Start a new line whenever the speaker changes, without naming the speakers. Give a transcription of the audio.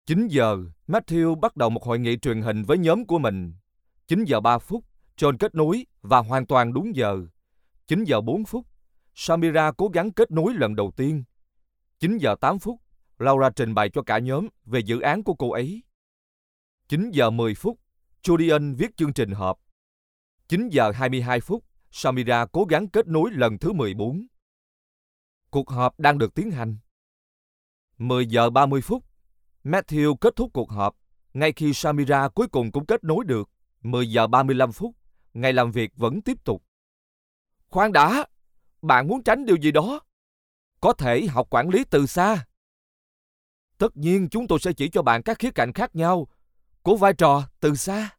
9 giờ, Matthew bắt đầu một hội nghị truyền hình với nhóm của mình. 9 giờ 3 phút, John kết nối và hoàn toàn đúng giờ. 9 giờ 4 phút, Samira cố gắng kết nối lần đầu tiên. 9 giờ 8 phút, Laura trình bày cho cả nhóm về dự án của cô ấy. 9 giờ 10 phút, Julian viết chương trình họp. 9 giờ 22 phút, Samira cố gắng kết nối lần thứ 14. Cuộc họp đang được tiến hành. 10 giờ 30 phút, Matthew kết thúc cuộc họp, ngay khi Samira cuối cùng cũng kết nối được. 10 giờ 35 phút, ngày làm việc vẫn tiếp tục. Khoan đã, bạn muốn tránh điều gì đó? Có thể học quản lý từ xa. Tất nhiên chúng tôi sẽ chỉ cho bạn các khía cạnh khác nhau của vai trò từ xa.